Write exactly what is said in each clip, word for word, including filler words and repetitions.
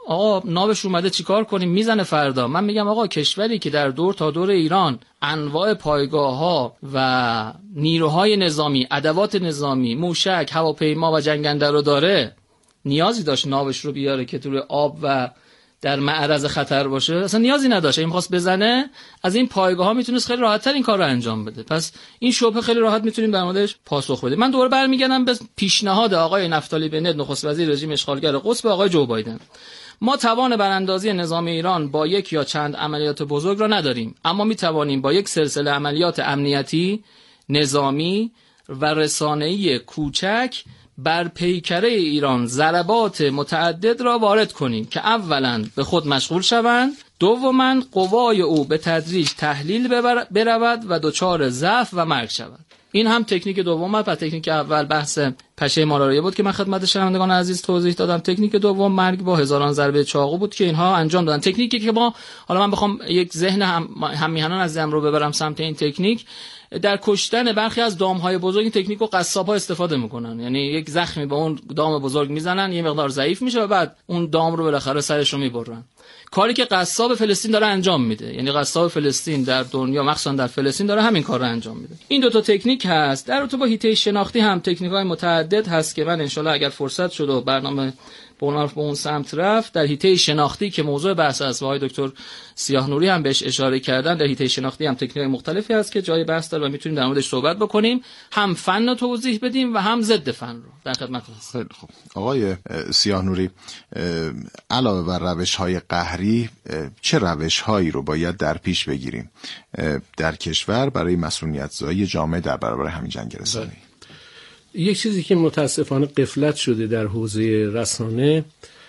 آقا ناوش اومده چیکار کنیم، میزنه فردا. من میگم آقا کشوری که در دور تا دور ایران انواع پایگاه‌ها و نیروهای نظامی، ادوات نظامی، موشک، هواپیما و جنگنده رو داره، نیازی داشت ناوش رو بیاره که توی آب و در معرض خطر باشه؟ اصلا نیازی نداشت. این خواست بزنه از این پایگاه ها میتونست خیلی راحت تر این کار رو انجام بده. پس این شبهه خیلی راحت میتونیم در موردش پاسخ بدیم. من دوباره برمیگردم به پیشنهاد آقای نفتالی بنت، نخست وزیر رژیم اشغالگر قدس، به آقای جو بایدن. ما توان براندازی نظام ایران با یک یا چند عملیات بزرگ را نداریم، اما می توانیم با یک سلسله عملیات امنیتی، نظامی و رسانه‌ای کوچک بر پیکره ایران ضربات متعدد را وارد کنیم که اولا به خود مشغول شوند، دوما قوای او به تدریج تحلیل برود و دچار ضعف و مرگ شود. این هم تکنیک دوم و تکنیک اول بحث پشه مالاریه بود که من خدمت شنوندگان عزیز توضیح دادم. تکنیک دوم مرگ با هزاران ضربه چاقو بود که اینها انجام دادن. تکنیکی که ما، حالا من بخوام یک ذهن هم همیهنان عزیزم رو ببرم سمت این تکنیک، در کشتن برخی از دام‌های بزرگ این تکنیک رو قصاب‌ها استفاده میکنن. یعنی یک زخمی به اون دام بزرگ میزنن، یه مقدار ضعیف میشه و بعد اون دام رو بالاخره سرش رو میبرن. کاری که قصاب فلسطین داره انجام میده، یعنی قصاب فلسطین در دنیا مخصوصا در فلسطین داره همین کار رو انجام میده. این دو تا تکنیک هست. در رابطه با هیته شناختی هم تکنیک‌های متعدد هست که من ان شاءالله اگر فرصت شد و برنامه به اون به اون سمت رفت، در هیته شناختی که موضوع بحث است و آقای دکتر سیاهنوری هم بهش اشاره کردن، در هیته شناختی هم تکنیک‌های مختلفی هست که جای بحث داره و میتونیم در موردش صحبت بکنیم، هم فن رو توضیح بدیم و هم ضد فن رو. در خدمت هستم. خیلی خوب. آقای سیاهنوری، علاوه بر روش‌های قهری چه روش‌هایی رو باید در پیش بگیریم در کشور برای مسئولیت‌زایی جامعه در برابر همین جنگ رسانه‌ای؟ یک چیزی که متاسفانه غفلت شده در حوزه رسانه،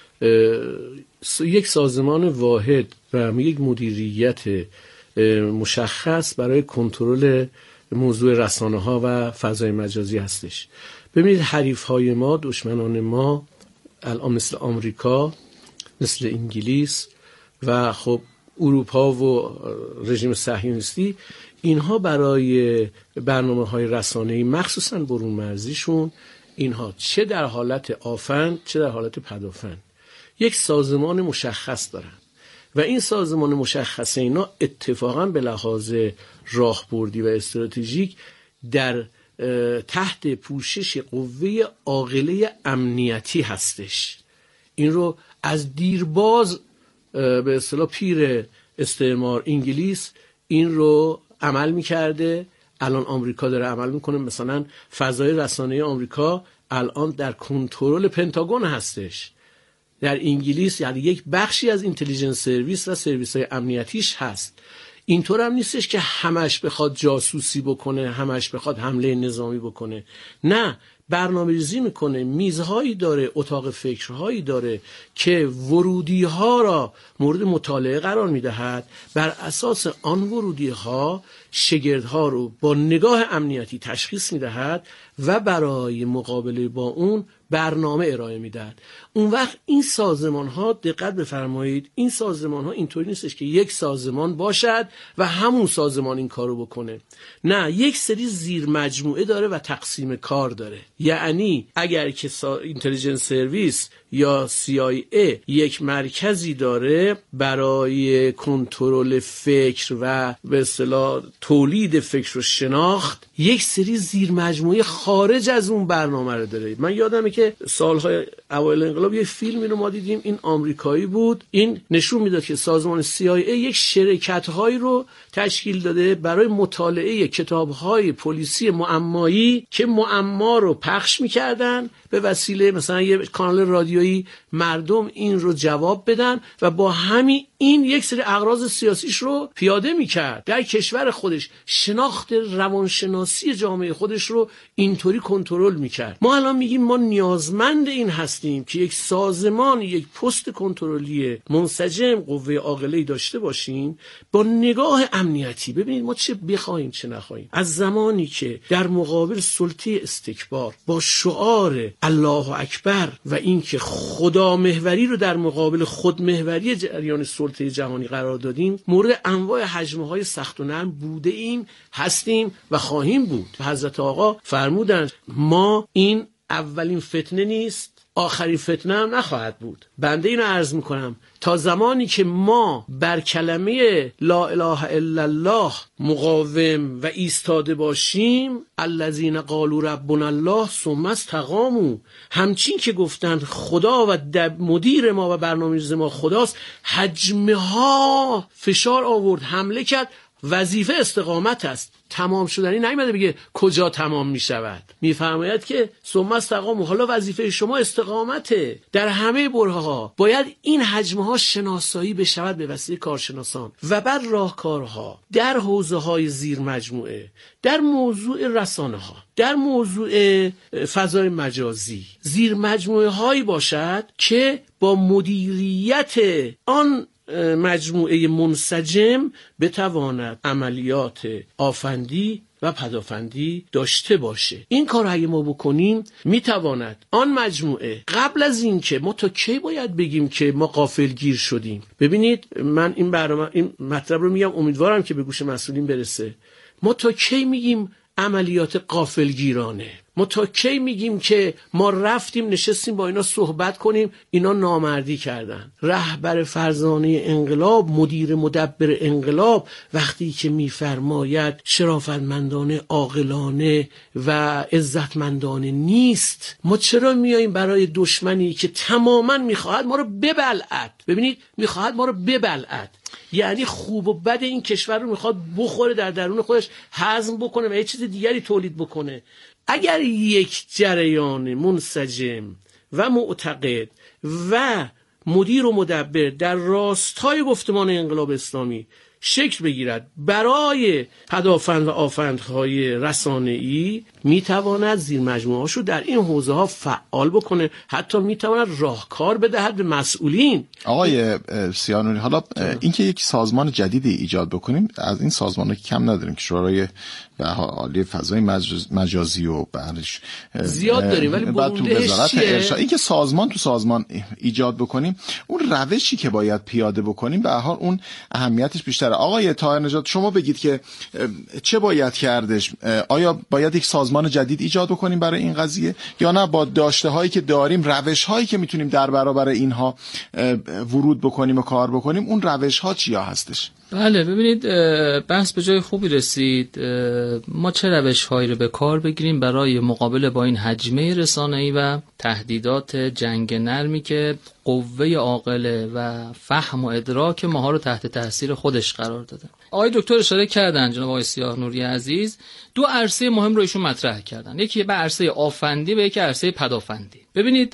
یک سازمان واحد و یک مدیریت مشخص برای کنترل موضوع رسانه ها و فضای مجازی هستش. ببینید حریف های ما، دشمنان ما الان مثل آمریکا، مثل انگلیس و خب اروپا و رژیم صهیونیستی، اینها برای برنامه‌های رسانه‌ای مخصوصاً برون مرزیشون، اینها چه در حالت آفن چه در حالت پدافند یک سازمان مشخص دارن و این سازمان مشخص اینا اتفاقاً به لحاظ راهبردی و استراتژیک در تحت پوشش قوه عاقله امنیتی هستش. این رو از دیرباز به اصطلاح پیر استعمار انگلیس این رو عمل میکرده، الان آمریکا داره عمل میکنه. مثلا فضای رسانه آمریکا الان در کنترل پنتاگون هستش. در انگلیس یعنی یک بخشی از اینتلیجنس سرویس و سرویس های امنیتیش هست. اینطور هم نیستش که همش بخواد جاسوسی بکنه، همش بخواد حمله نظامی بکنه. نه، برنامه ریزی میکنه، میزهایی داره، اتاق فکرهایی داره که ورودی ها را مورد مطالعه قرار میدهد. بر اساس آن ورودی ها شگردها رو با نگاه امنیتی تشخیص میدهد و برای مقابله با اون برنامه ارائه میدهد. اون وقت این سازمان ها، دقت بفرمایید، این سازمان ها اینطوری نیستش که یک سازمان باشد و همون سازمان این کارو بکنه. نه، یک سری زیر مجموعه داره و تقسیم کار داره. یعنی اگر که اینتلیجنس سرویس یا سی آی ای یک مرکزی داره برای کنترل فکر و به اصطلاح تولید فکر و شناخت، یک سری زیر مجموعه خارج از اون برنامه رو داره. من یادمه که سالهای اوایل انقلاب یک فیلمی رو ما دیدیم، این آمریکایی بود، این نشون میداد که سازمان سی آی ای یک شرکت‌هایی رو تشکیل داده برای مطالعه کتاب‌های پلیسی معمایی که معما رو پخش می‌کردن به وسیله مثلا یه کانال رادیویی، مردم این رو جواب بدن و با همین این یک سری اغراض سیاسیش رو پیاده میکرد. در کشور خودش شناخت روانشناسی جامعه خودش رو اینطوری کنترل میکرد. ما الان میگیم ما نیازمند این هستیم که یک سازمان، یک پست کنترلی منسجم، قوه عاقله‌ای داشته باشیم با نگاه امنیتی. ببینید ما چه بخوایم چه نخوایم، از زمانی که در مقابل سلطه استکبار با شعار الله اکبر و اینکه خدا محوری رو در مقابل خود محوری جریان سلطه جهانی قرار دادیم، مورد انواع هجمه‌های سخت و نرم بوده ایم، هستیم و خواهیم بود. حضرت آقا فرمودند ما این اولین فتنه نیست، آخرین فتنه هم نخواهد بود. بنده اینو عرض میکنم تا زمانی که ما بر کلمه لا اله الا الله مقاوم و ایستاده باشیم، الذین قالوا ربنا الله ثم استقاموا، همچین که گفتن خدا و مدیر ما و برنامه‌ریز ما خداست، حجمه ها فشار آورد، حمله کرد. وظیفه استقامت است. تمام شدنی نیامده بگه کجا تمام می شود، میفرماید که ثم استقاموا، حالا وظیفه شما استقامته در همه برهه‌ها. باید این حجمه ها شناسایی بشود به وسیله کارشناسان و بعد راهکارها در حوزه‌های زیر مجموعه، در موضوع رسانه ها، در موضوع فضای مجازی، زیر مجموعه هایی باشد که با مدیریت آن مجموعه منسجم بتواند عملیات آفندی و پدافندی داشته باشه. این کار اگه ما بکنیم میتواند آن مجموعه قبل از این که ما تا کی باید بگیم که ما غافلگیر شدیم. ببینید من این برنامه این مطلب رو میگم، امیدوارم که به گوش مسئولین برسه. ما تا کی میگیم عملیات غافلگیرانه؟ ما تا کی میگیم که ما رفتیم نشستیم با اینا صحبت کنیم اینا نامردی کردن؟ رهبر فرزانه انقلاب، مدیر مدبر انقلاب وقتی که میفرماید شرافتمندانه، عاقلانه و عزتمندانه نیست، ما چرا میاییم برای دشمنی که تماما میخواهد ما رو ببلعد؟ ببینید میخواهد ما رو ببلعد، یعنی خوب و بد این کشور رو میخواد بخوره، در درون خودش هضم بکنه و یه چیز دیگری تولید بکنه. اگر یک جریان منسجم و معتقد و مدیر و مدبر در راستای گفتمان انقلاب اسلامی شکل بگیرد برای پدافند و آفندهای رسانه‌ای، میتواند زیر مجموعه‌اش رو در این حوزه ها فعال بکنه، حتی میتواند راهکار بدهد به مسئولین. آقای سیاه‌نوری، حالا اینکه یک سازمان جدیدی ایجاد بکنیم، از این سازمان‌ها که کم نداریم که شورای عالی فضای مجازی و بعدش زیاد داریم، ولی برندهش چیه؟ اینکه سازمان تو سازمان ایجاد بکنیم، اون روشی که باید پیاده بکنیم به هر حال اون اهمیتش بیشتره. آقای طاهرنژاد شما بگید که چه باید کردش؟ آیا باید یک سازمان جدید ایجاد بکنیم برای این قضیه، یا نه با داشته هایی که داریم، روش هایی که میتونیم در برابر اینها ورود بکنیم و کار بکنیم، اون روش ها چیا هستش؟ بله ببینید بحث به جای خوبی رسید. ما چه روش هایی رو به کار بگیریم برای مقابله با این حجمه رسانه‌ای و تهدیدات جنگ نرمی که قوه عاقله و فهم و ادراک ماها رو تحت تاثیر خودش قرار داده. آقای دکتر اشاره کردن، جناب آقای سیاه‌نوری عزیز، دو عرصه مهم رو ایشون مطرح کردن، یکی به عرصه آفندی و یکی عرصه پدافندی. ببینید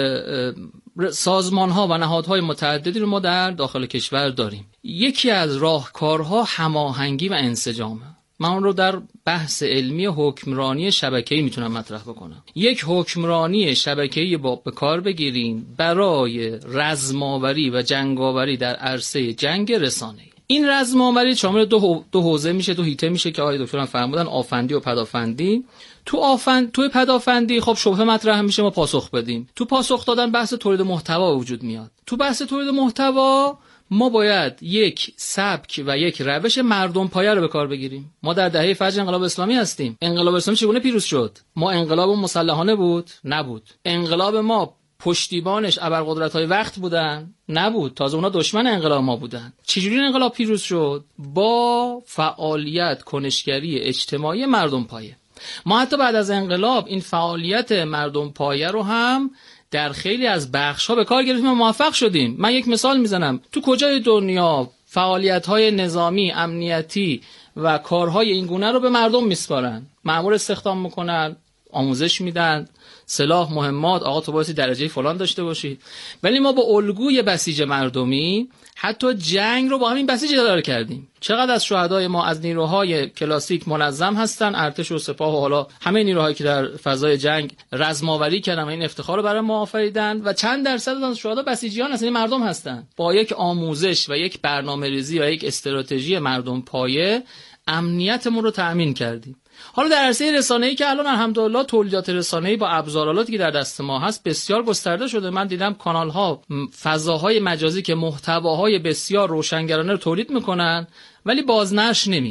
سازمان ها و نهادهای متعددی رو ما در داخل کشور داریم. یکی از راهکارها هماهنگی و انسجامه. من اون رو در بحث علمی حکمرانی شبکه‌ای میتونم مطرح بکنم. یک حکمرانی شبکه‌ای با به کار بگیریم برای رزم‌آوری و جنگاوری در عرصه جنگ رسانه‌ای. این رزم‌آوری شامل دو دو حوزه میشه، دو حیطه میشه که آقای دکتر هم فرمودن، آفندی و پدافندی. تو آفند تو پدافندی خب شبهه مطرح میشه، ما پاسخ بدیم. تو پاسخ دادن بحث تولید محتوا وجود میاد. تو بحث تولید محتوا ما باید یک سبک و یک روش مردم پایه رو به کار بگیریم. ما در دهه فجر انقلاب اسلامی هستیم. انقلاب اسلامی چگونه پیروز شد؟ ما انقلاب مسلحانه بود؟ نبود. انقلاب ما پشتیبانش ابرقدرت‌های وقت بودن؟ نبود. تازه اونا دشمن انقلاب ما بودن. چجوری انقلاب پیروز شد؟ با فعالیت کنشگری اجتماعی مردم پایه. ما حتی بعد از انقلاب این فعالیت مردم پایه رو هم در خیلی از بخش‌ها به کار گرفتیم و موفق شدیم. من یک مثال میزنم. تو کجای دنیا فعالیت‌های نظامی، امنیتی و کارهای این گونه رو به مردم میسپارن؟ مأمور استخدام میکنن، آموزش میدن، سلاح، مهمات، آقا تو بایستی درجه فلان داشته باشی. ولی ما با الگوی بسیج مردمی حتی جنگ رو با همین بسیج اداره کردیم. چقدر از شهدای ما از نیروهای کلاسیک منظم هستن، ارتش و سپاه و حالا همه نیروهایی که در فضای جنگ رزم‌آوری کردن و این افتخار رو برای ما آفریدن، و چند درصد از شهدا بسیجیان هستن، مردم هستن. با یک آموزش و یک برنامه‌ریزی و یک استراتژی مردم پایه امنیتمون رو تأمین کردیم. حالا در عرصه رسانه‌ای که الان الحمدلله تولیدات رسانه‌ای با ابزارالاتی که در دست ما هست بسیار گسترده شده. من دیدم کانال‌ها، فضاهای مجازی که محتواهای بسیار روشنگرانه رو تولید میکنن ولی بازنشر نمیگیره.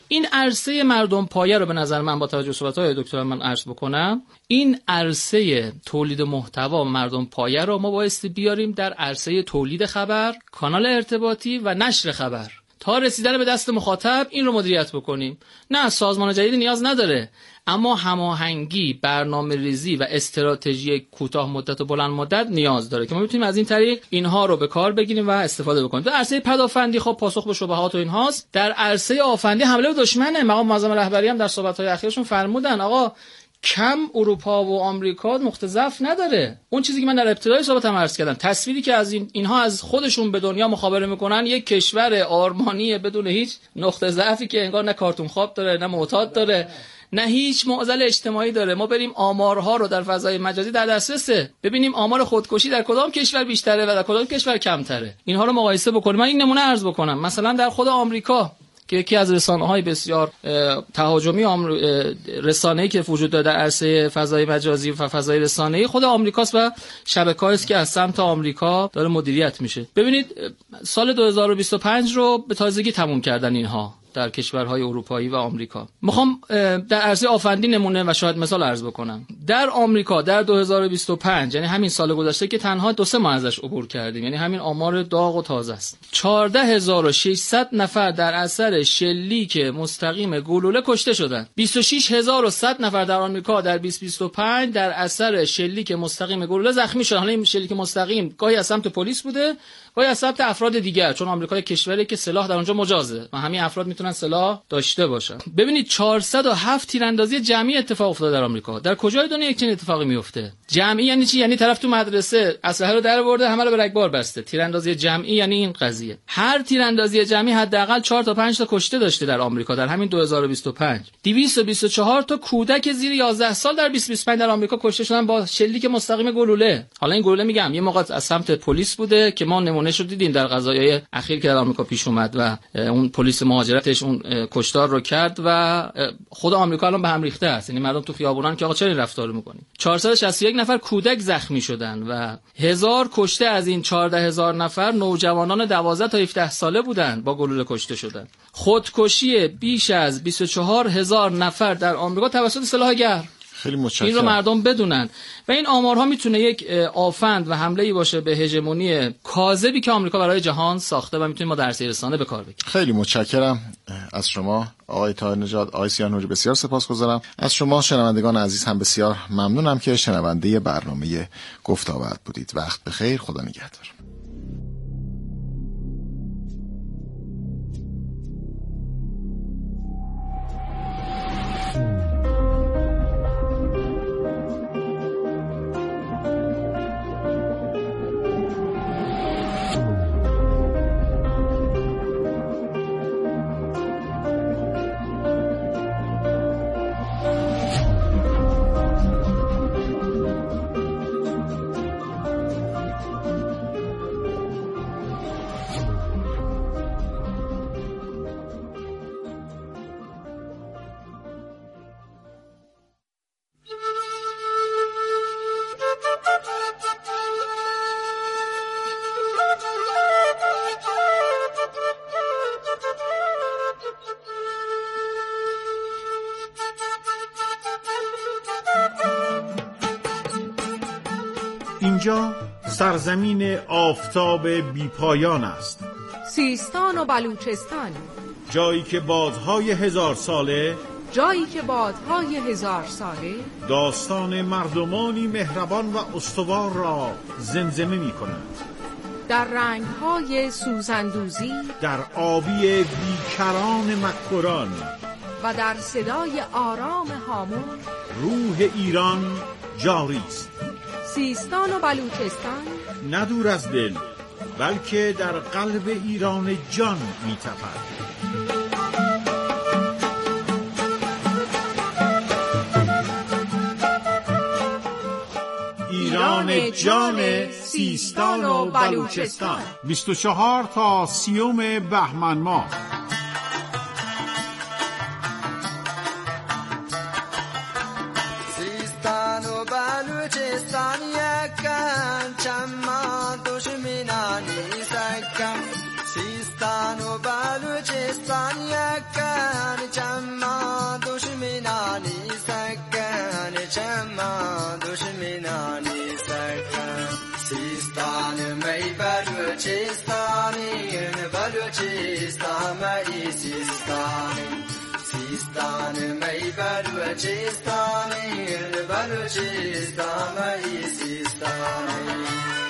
این عرصه مردم پایه رو به نظر من با توجه به صحبت‌های دکتر من عرض بکنم، این عرصه تولید محتوا مردم پایه رو ما بایستی بیاریم در عرصه تولید خبر، کانال ارتباطی و نشر خبر. تا رسیدن به دست مخاطب این رو مدیریت بکنیم. نه سازمان جدید نیاز نداره، اما هماهنگی، برنامه‌ریزی و استراتژی کوتاه مدت و بلند مدت نیاز داره که ما بتونیم از این طریق اینها رو به کار بگیریم و استفاده بکنیم. در عرصه پدافندی خب پاسخ به شبهات و اینهاست. در عرصه آفندی حمله به دشمنه. مقام معظم رهبری هم در صحبت‌های اخیرشون فرمودن آقا کم اروپا و آمریکا نقطه ضعف نداره. اون چیزی که من در ابتدای صحبتم عرض کردم، تصویری که از این اینها از خودشون به دنیا مخابره میکنن یک کشور آرمانی بدون هیچ نقطه ضعفی که انگار نه کارتون خواب داره، نه معتاد داره، نه هیچ معضل اجتماعی داره. ما بریم آمارها رو در فضای مجازی در دسترسه، ببینیم آمار خودکشی در کدام کشور بیشتره و در کدام کشور کمتره، اینها رو مقایسه بکنیم. من این نمونه عرض بکنم. مثلا در خود آمریکا که یکی از رسانه‌های بسیار تهاجمی رسانه‌ای که وجود داره در عرصه فضای مجازی و فضای رسانه‌ای خود آمریکاست و شبکه‌ای است که از سمت آمریکا داره مدیریت میشه. ببینید سال دو هزار و بیست و پنج رو به تازگی تموم کردن اینها در کشورهای اروپایی و آمریکا. میخوام در عرصه آفندی نمونه و شاید مثال عرض بکنم. در آمریکا در دو هزار و بیست و پنج، یعنی همین سال گذشته که تنها دو سه ماه ازش عبور کردیم، یعنی همین آمار داغ و تازه است، چهارده هزار و ششصد نفر در اثر شلیک مستقیم گلوله کشته شدند. بیست و شش هزار و صد نفر در آمریکا در بیست و بیست و پنج در اثر شلیک مستقیم گلوله زخمی شدند. حالا این شلیک مستقیم گاهی از سمت پلیس بوده، گاهی از سمت افراد دیگر، چون آمریکا یک کشوری که سلاح در اونجا مجازه و همین افراد میتونن سلاح داشته باشن. ببینید چهارصد و هفت تیراندازی جمعی اتفاق افتاده در آمریکا. در کجای دنیا یک چنین اتفاقی میفته؟ جمعی یعنی چی؟ یعنی طرف تو مدرسه اسلحه رو درآورده، همه رو به رگبار بسته. تیراندازی جمعی یعنی این قضیه. هر تیراندازی جمعی حداقل چهار تا پنج تا کشته داشته در آمریکا در همین دو هزار و بیست و پنج. دویست و بیست و چهار تا کودک زیر یازده سال در بیست و بیست و پنج در آمریکا کشته شدن با شلیک مستقیم گلوله. حالا این گلوله میگم یه موقع از سمت پلیس بوده که ما نمونهشو دیدیم در قضایای اخیر که در آمریکا پیش اومد و اون پلیس مهاجرتش اون کشتار رو کرد و خود آمریکا الان به هم ریخته است. یعنی مردم تو خیابونن که آقا چرا این رفتارو میکنید. چهارصد و شصت و یک نفر کودک زخمی شدن و هزار کشته از این چهارده هزار نفر نوجوانان دوازده تا هفده ساله بودن با گلوله کشته شدن. خودکشی بیش از بیست و چهار هزار نفر در آمریکا توسط سلاح گرم. خیلی متشکرم. این رو مردم بدونن و این آمارها میتونه یک آفند و حمله‌ای باشه به هژمونی کاذبی که آمریکا برای جهان ساخته و میتونیم ما در عرصه رسانه به کار بگیریم. خیلی متشکرم از شما آقای طاهر نژاد، آقای سیاه‌نوری، بسیار سپاسگزارم. از شما شنوندگان عزیز هم بسیار ممنونم که شنونده برنامه گفت‌وگو بودید. وقت بخیر، خدا نگهدار. اینجا سرزمین آفتاب بیپایان است، سیستان و بلوچستان، جایی که بادهای هزار ساله جایی که بادهای هزار ساله داستان مردمانی مهربان و استوار را زمزمه می کند. در رنگهای سوزندوزی، در آبی بیکران مکران و در صدای آرام هامون روح ایران جاری است. سیستان و بلوچستان نه دور از دل، بلکه در قلب ایران جان می تپد. ایران جان سیستان و بلوچستان، بیست و چهار تا سیوم بهمن ماه. سیستان و بلوچستان یکن، چما دشمنانی سکن. سیستان و بلوچستان یکن، بلوچستانی بلوچستان می سیستانی سیستان می بلوچستانی بلوچستان می سیستانی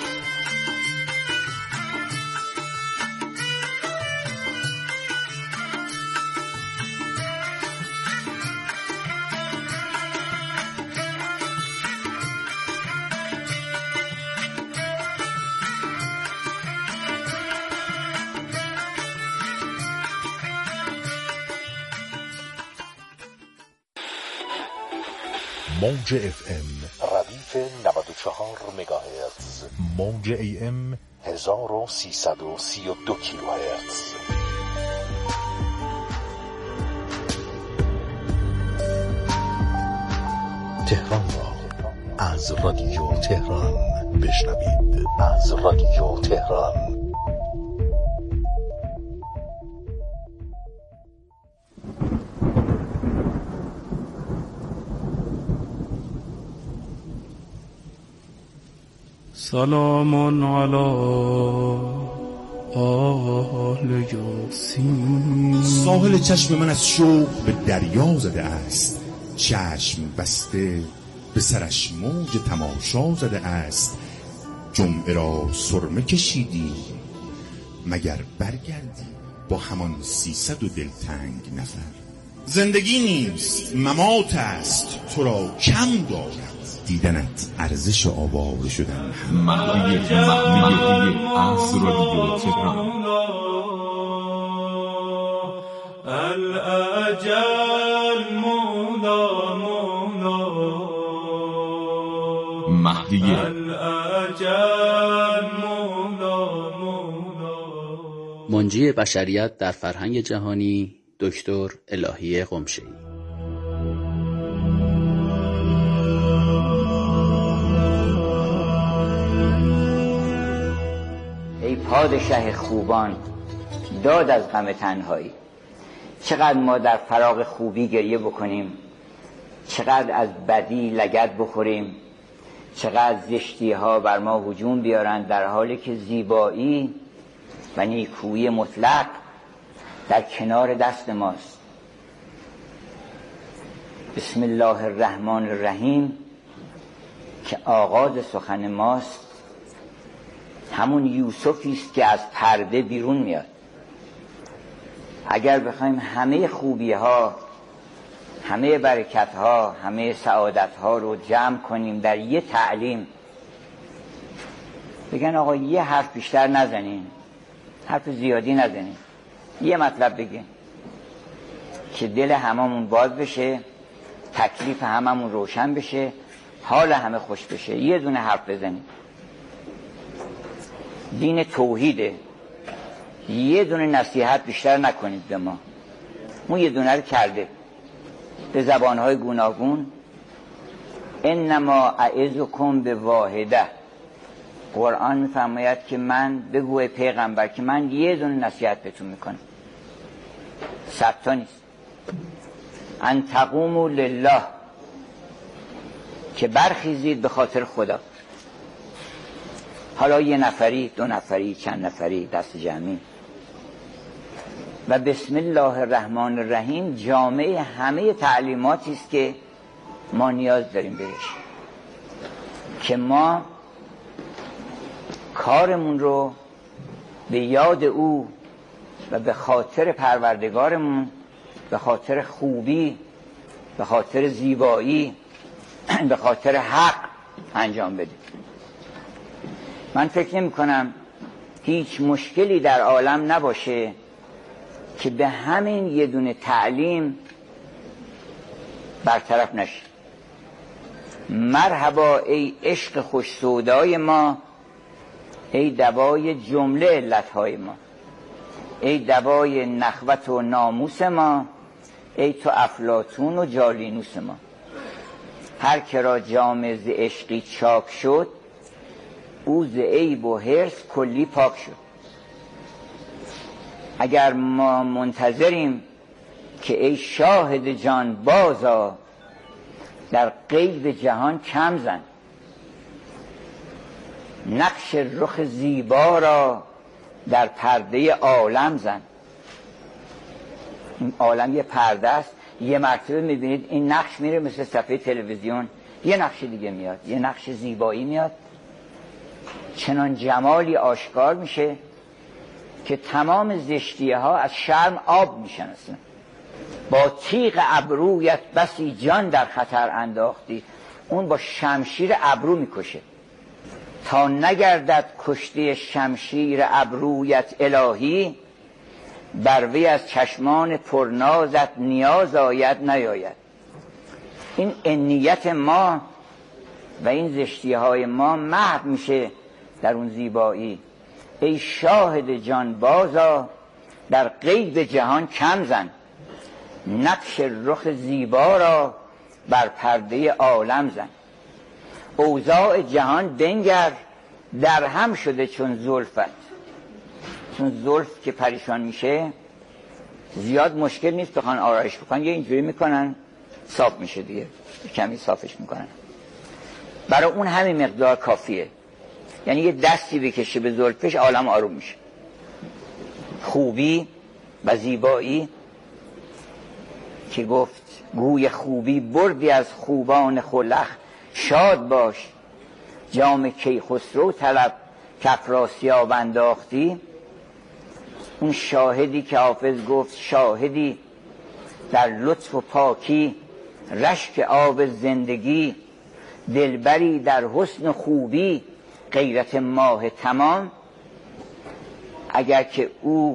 موج اف ام ردیف نود و چهار مگاهرتز، موج ای ام هزار و سیصد و سی و دو کیلوهرتز. تهران را از رادیو تهران بشنوید. از رادیو تهران. سلام علی آل یاسین. ساحل چشم من از شوق به دریا زده است، چشم بسته به سرش موج تماشا زده است. جمعه را سرمه کشیدی مگر برگردی با همان سیصد و دلتنگ نفر. زندگی نیست ممات است، تو را کم دارد دیدنت ارزش آواره شدن. مهدی مهدی از رادیو تهران. الاجل مولا مولا مهدی الاجل مولا مولا. منجی بشریت در فرهنگ جهانی دکتر الهی قمشه‌ای. ای پادشه خوبان داد از غم تنهایی، چقدر ما در فراغ خوبی گریه بکنیم، چقدر از بدی لگد بخوریم، چقدر زشتی ها بر ما هجوم بیارند، در حالی که زیبایی و نیکویی مطلق در کنار دست ماست. بسم الله الرحمن الرحیم که آغاز سخن ماست همون یوسفی است که از پرده بیرون میاد. اگر بخوایم همه خوبی ها، همه برکت ها، همه سعادت ها رو جمع کنیم در یه تعلیم، بگن آقا یه حرف بیشتر نزنین، حرف زیادی نزنین، یه مطلب بگین که دل هممون باز بشه، تکلیف هممون روشن بشه، حال همه خوش بشه، یه دونه حرف بزنین. دین توحیده، یه دونه نصیحت بیشتر نکنید به ما. ما یه دونه رو کرده به زبانهای گوناگون. انما اعظکم به واحده. قرآن میفرماید که من بگوی پیغمبر که من یه دونه نصیحت بهتون میکنم، صد تا نیست. ان تقوموا لله، که برخیزید به خاطر خدا. حالا یه نفری، دو نفری، چند نفری، دست جمعی. و بسم الله الرحمن الرحیم جامعه همه تعلیماتی است که ما نیاز داریم بهش، که ما کارمون رو به یاد او و به خاطر پروردگارمون، به خاطر خوبی، به خاطر زیبایی، به خاطر حق انجام بدیم. من فکر نمی کنم هیچ مشکلی در عالم نباشه که به همین یه دونه تعلیم برطرف نشه. مرحبا ای عشق خوش سودای ما، ای دوای جمله علتهای ما، ای دوای نخوت و ناموس ما، ای تو افلاطون و جالینوس ما. هر که را جام ز عشقی چاک شد، او ز عیب و حرص کلی پاک شد. اگر ما منتظریم که ای شاهد جان بازا، در غیب جهان کم زن، نقش رخ زیبا را در پرده عالم زن. این عالم یه پرده است، یه مرتبه میبینید این نقش میره مثل صفحه تلویزیون، یه نقش دیگه میاد، یه نقش زیبایی میاد، چنان جمالی آشکار میشه که تمام زشتیه ها از شرم آب میشن. اصلا با تیغ ابرویت بسی جان در خطر انداختی، اون با شمشیر ابرو میکشه تا نگردد کشته شمشیر ابرویت الهی، بر وی از چشمان پرنازت نیاز آید نیاید. این انیت ما و این زشتی های ما محو میشه در اون زیبایی. ای شاهد جان بازا در غیب جهان کم زن، نقش رخ زیبا را بر پرده عالم زن. اوضاع جهان بنگر در هم شده چون زلفت، چون زلف که پریشان میشه زیاد مشکل نیست بخوان آرایش بکنن، یه اینجوری میکنن صاف میشه دیگه، کمی صافش میکنن، برای اون همین مقدار کافیه. یعنی یه دستی بکشه به زلفش عالم آروم میشه. خوبی و زیبایی که گفت گوی خوبی بردی از خوبان خلخ، شاد باش جام کیخسرو طلب کافراسیاب انداختی. اون شاهدی که حافظ گفت شاهدی در لطف و پاکی، رشک آب زندگی، دلبری در حسن و خوبی، غیرت ماه تمام. اگر که او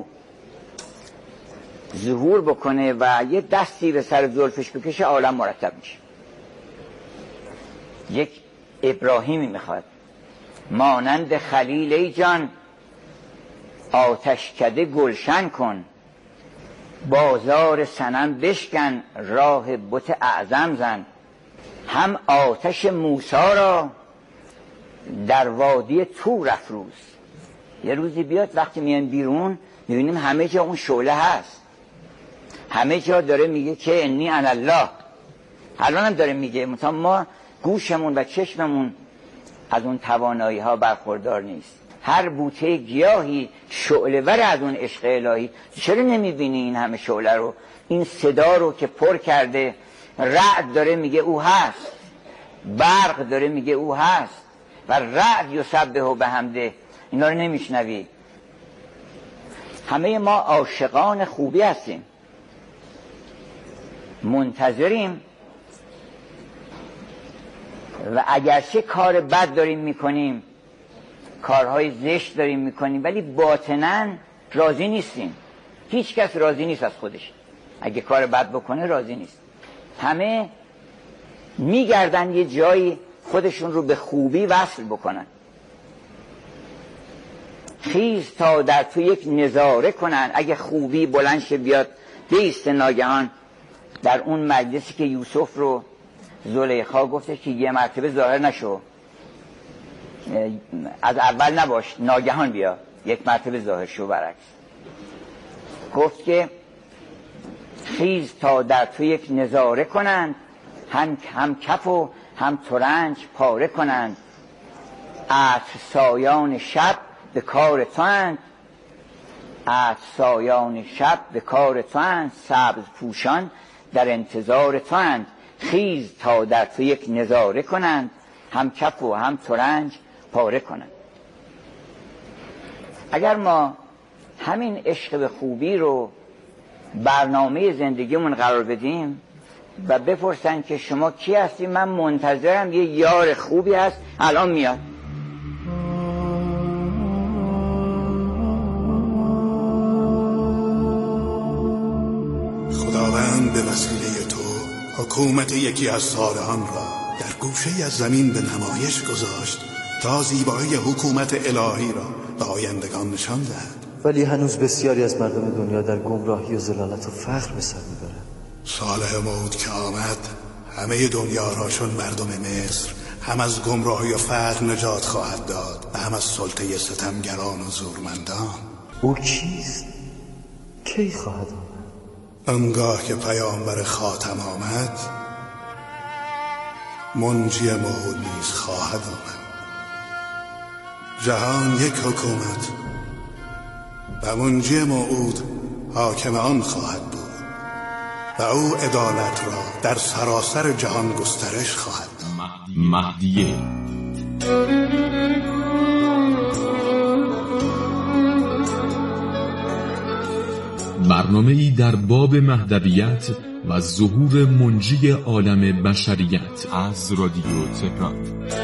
ظهور بکنه و یه دستی به سر زلفش بکشه عالم مرتب میشه. یک ابراهیمی میخواد مانند خلیل ای جان، آتش کده گلشن کن، بازار صنم بشکن، راه بت اعظم زن. هم آتش موسی را در وادی طور افروز. یه روزی بیاد وقتی میان بیرون میبینیم همه جا اون شعله هست، همه جا داره میگه که انی انا الله. الان هم داره میگه، مثلا ما گوشمون و چشممون از اون توانایی ها برخوردار نیست. هر بوته گیاهی شعله ور از اون عشق الهی. چرا نمیبینی این همه شعله رو، این صدا رو که پر کرده؟ رعد داره میگه او هست، برق داره میگه او هست، و رعد یسبح بحمده. اینا رو نمیشنوی؟ همه ما عاشقان خوبی هستیم، منتظریم، و اگرچه کار بد داریم میکنیم، کارهای زشت داریم میکنیم، ولی باطناً راضی نیستیم. هیچ کس راضی نیست از خودش، اگه کار بد بکنه راضی نیست. همه میگردن یه جایی خودشون رو به خوبی وصل بکنن. خیز تا در تو یک نظاره کنن. اگه خوبی بلند شه بیاد بیست ناگهان در اون مجلسی که یوسف رو زلیخا گفته که یه مرتبه ظاهر نشو، از اول نباش، ناگهان بیا، یک مرتبه ظاهر شو. برعکس گفت که خیز تا در تو یک نظاره کنند، هم, هم کف و هم ترنج پاره کنند. عطر سایان شب به کار تو اند، عطر سایان شب به کار تو اند، سبز پوشان در انتظار تو اند. خیز تا در تو یک نظاره کنند، هم کف و هم ترنج پاره کنند. اگر ما همین عشق به خوبی رو برنامه زندگیمون قرار بدیم و بپرسن که شما کی هستی، من منتظرم یه یار خوبی هست الان میاد. خداوند به وسیله تو حکومت یکی از صالحان را در گوشه از زمین به نمایش گذاشت تا زیبایی حکومت الهی را به آیندگان نشان دهد. ولی هنوز بسیاری از مردم دنیا در گمراهی و ضلالت و فقر به سر میبرند. صالح موت که آمد همه دنیا را چون مردم مصر هم از گمراهی و فقر نجات خواهد داد و هم از سلطه ستمگران و زورمندان. او کیست؟ کی خواهد آمد؟ آنگاه که پیامبر خاتم آمد منجی موعود نیز خواهد آمد. جهان یک حکومت و منجی موعود حاکم آن خواهد بود و او عدالت را در سراسر جهان گسترش خواهد داد. مهدیه برنامه‌ای در باب مهدویت و ظهور منجی عالم بشریت از رادیو تهران.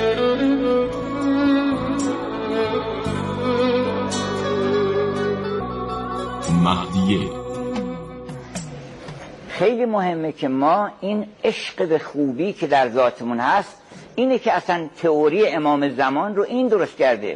مهدیه. خیلی مهمه که ما این عشق به خوبی که در ذاتمون هست، اینه که اصلا تئوری امام زمان رو این درست کرده.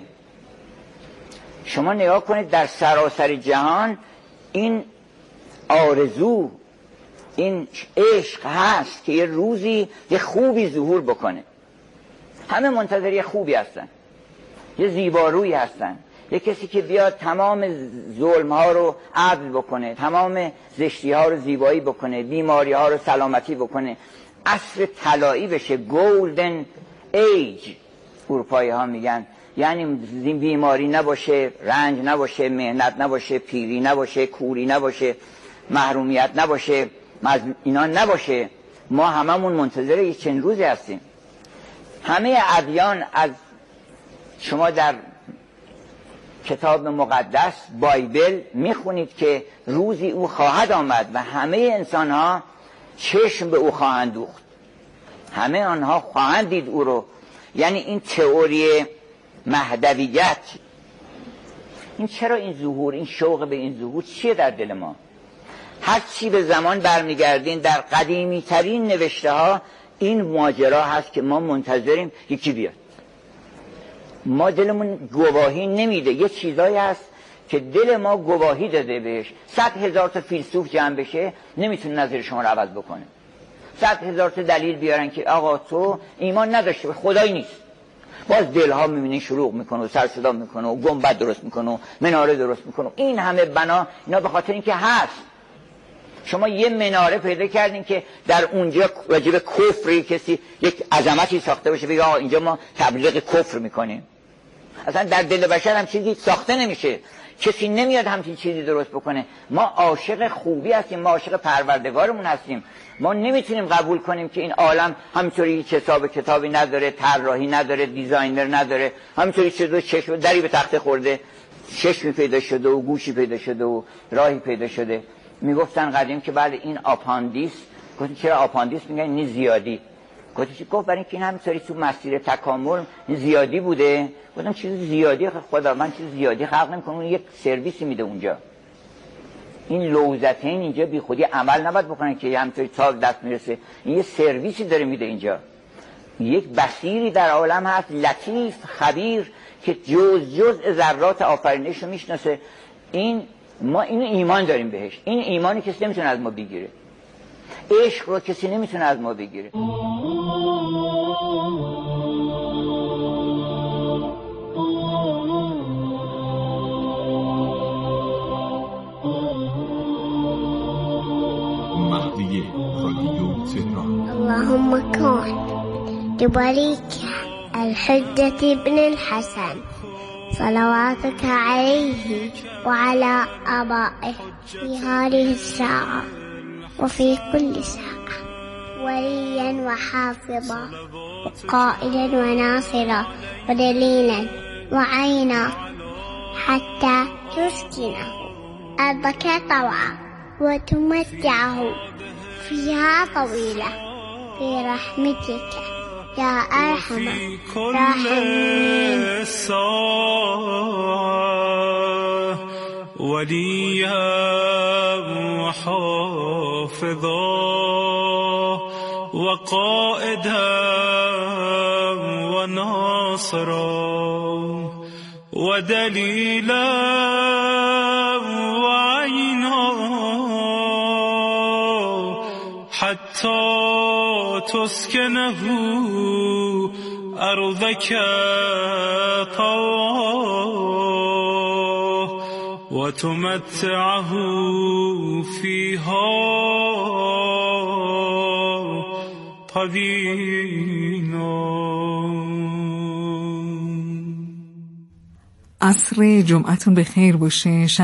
شما نگاه کنید در سراسر جهان این آرزو، این عشق هست که یه روزی یه خوبی ظهور بکنه. همه منتظر یه خوبی هستن، یه زیبارویی هستن، یه کسی که بیاد تمام ظلم ها رو عدل بکنه، تمام زشتی ها رو زیبایی بکنه، بیماری ها رو سلامتی بکنه، عصر طلایی بشه، گولدن ایج اروپایی ها میگن. یعنی بیماری نباشه، رنج نباشه، مهنت نباشه، پیری نباشه، کوری نباشه، محرومیت نباشه، اینا نباشه. ما هممون منتظر یه چند روزی هستیم. همه ادیان، از شما در کتاب مقدس بایبل میخونید که روزی او خواهد آمد و همه انسان ها چشم به او خواهند دوخت، همه آنها خواهند دید او رو. یعنی این تئوری مهدویت، این چرا این ظهور، این شوق به این ظهور چیه در دل ما؟ هر چی به زمان برمیگردین در قدیمی ترین نوشته ها این ماجرا هست که ما منتظریم یکی بیاد. ما دلمون گواهی نمیده. یه چیزایی هست که دل ما گواهی داده بهش. صد هزار تا فیلسوف جمع بشه نمیتونه نظر شما رو عوض بکنه. صد هزار تا دلیل بیارن که آقا تو ایمان نداشته، خدایی نیست. باز دلها میبینی شروع میکنه و سر صدا میکنه و گنبد درست میکنه و مناره درست میکنه. این همه بنا اینا به خاطر اینکه هست. شما یه مناره پیدا کردین که در اونجا راجب کفر کسی یک عظمتی ساخته باشه بگه آقا اینجا ما تبلیغ کفر میکنیم. اصلا در دل بشر هم چیزی ساخته نمیشه، کسی نمیاد همچین چیزی درست بکنه. ما عاشق خوبی هستیم، ما عاشق پروردگارمون هستیم. ما نمیتونیم قبول کنیم که این عالم همینطوری هیچ حساب کتابی نداره، طراحی نداره، دیزاینر نداره، همینطوری چه چشم دری به تخته خورده، چشمی پیدا شده و گوشی پیدا شده و راهی پیدا شده. میگفتن قدیم که بله این آپاندیس. گفتن چرا آپاندیس؟ میگن این زیادی. گفت گفت برای اینکه این همینطوری تو مسیر تکامل زیادی بوده. گفتم چیز زیادی خدا من چیز زیادی خلق نمی‌کنم، اون یک سرویسی میده اونجا. این لوزتین اینجا بی خودی عمل نباید بکنن که همینطوری تا دست میرسه. این یه سرویسی داره میده اینجا. یک بصیری در عالم هست، لطیف، خبیر، که جز جز ذرات آفرینش رو میشناسه. این ما اینو ایمان داریم بهش. این ایمانی کسی نمیتونه از ما بگیره. عشق رو کسی نمیتونه از ما بگیره. مهدی رادیو تهران. اللهم كن لوليك الحجة ابن الحسن صلواتك عليه وعلى آبائه في هذه الساعة وفي كل ساعة وليا وحافظا وقائدا وناصرا ودليلا وعينا حتى تسكنه أرضك طوعا وتمتعه فيها طويلة في رحمتك يا أرحم الراحمين. وليا وحافظا وقائدا وناصرا ودليلا وعينا حتى تسكنه أرضك طوعا وتمتعه فيها طويلا. عصر جمعتون به خیر باشه.